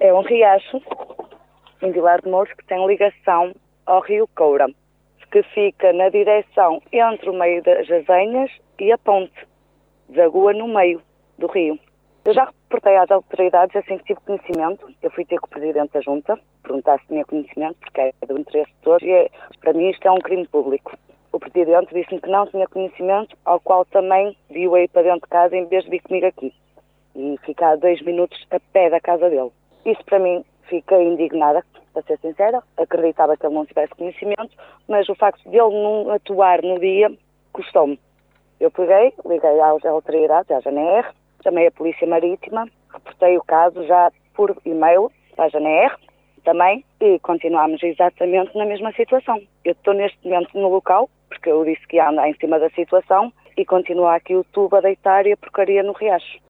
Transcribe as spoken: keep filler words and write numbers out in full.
É um riacho em Vilar de Mouros que tem ligação ao rio Coura, que fica na direção entre o meio das Azenhas e a ponte, desagua no meio do rio. Eu já reportei às autoridades assim que tive conhecimento. Eu fui ter com o Presidente da Junta, perguntar se tinha conhecimento, porque é do interesse de todos, e é, para mim isto é um crime público. O Presidente disse-me que não tinha conhecimento, ao qual também viu aí para dentro de casa em vez de vir comigo aqui. E ficar dois minutos a pé da casa dele. Isso para mim, fiquei indignada, para ser sincera. Acreditava que ele não tivesse conhecimento, mas o facto de ele não atuar no dia custou-me. Eu peguei, liguei às autoridades, à G N R, chamei a Polícia Marítima, reportei o caso já por e-mail à G N R também e continuamos exatamente na mesma situação. Eu estou neste momento no local, porque eu disse que ia andar em cima da situação e continua aqui o tubo a deitar e a porcaria no riacho.